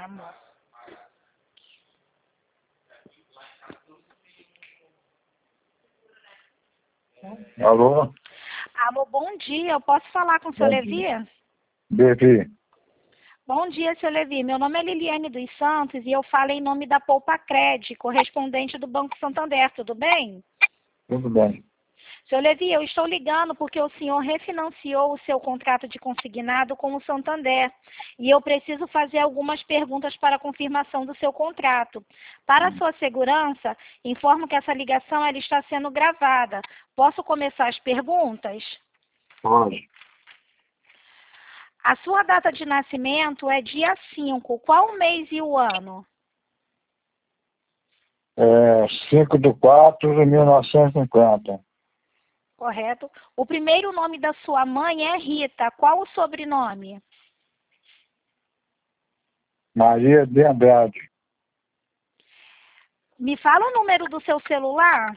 Amor. Alô? Alô, bom dia. Eu posso falar com o seu Levi? Levi. Bom dia, seu Levi. Meu nome é Liliane dos Santos e eu falo em nome da Poupa-Cred, correspondente do Banco Santander. Tudo bem? Tudo bem. Seu Levi, eu estou ligando porque o senhor refinanciou o seu contrato de consignado com o Santander e eu preciso fazer algumas perguntas para confirmação do seu contrato. Para a sua segurança, informo que essa ligação ela está sendo gravada. Posso começar as perguntas? Pode. A sua data de nascimento é dia 5. Qual o mês e o ano? 5/4/1950. Correto. O primeiro nome da sua mãe é Rita. Qual o sobrenome? Maria de Andrade. Me fala o número do seu celular.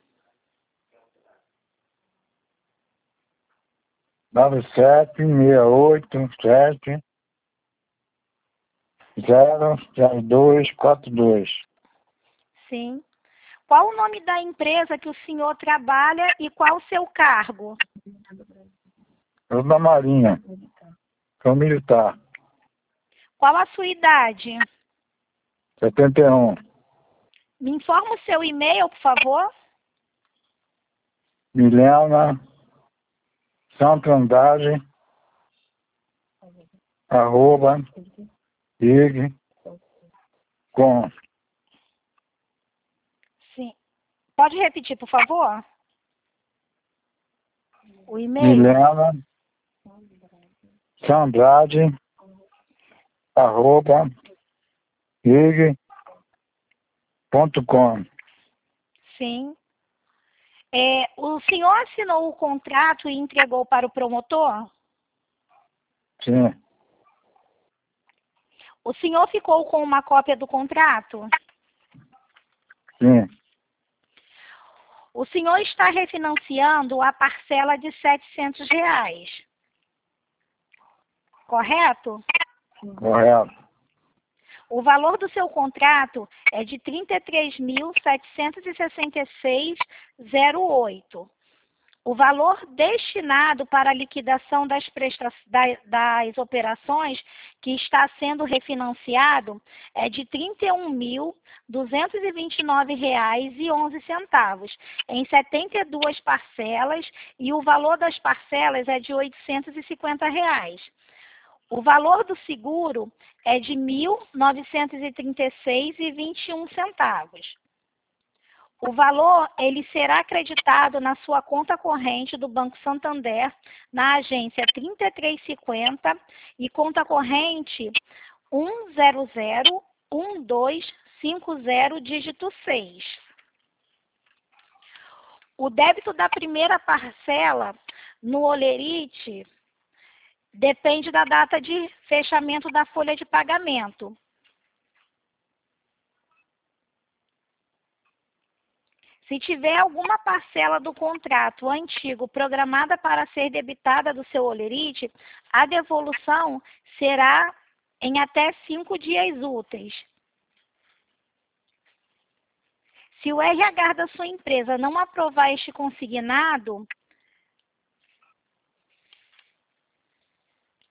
9768700242. Sim. Qual o nome da empresa que o senhor trabalha e qual o seu cargo? Eu da Marinha. Sou militar. Qual a sua idade? 71. Me informa o seu e-mail, por favor. Milena Santandrade @ig.com. Sim. Pode repetir, por favor? O e-mail? Milena Sandrade @ig.com. Sim. O senhor assinou o contrato e entregou para o promotor? Sim, O senhor ficou com uma cópia do contrato? sim. O senhor está refinanciando a parcela de R$ 700, correto? Correto. O valor do seu contrato é de R$ 33.766,08. O valor destinado para a liquidação das operações que está sendo refinanciado é de R$ 31.229,11 em 72 parcelas e o valor das parcelas é de R$ 850. O valor do seguro é de R$ 1.936,21. O valor ele será acreditado na sua conta corrente do Banco Santander, na agência 3350 e conta corrente 1001250, dígito 6. O débito da primeira parcela no Olerite depende da data de fechamento da folha de pagamento. Se tiver alguma parcela do contrato antigo programada para ser debitada do seu Olerite, a devolução será em até 5 dias úteis. Se o RH da sua empresa não aprovar este consignado,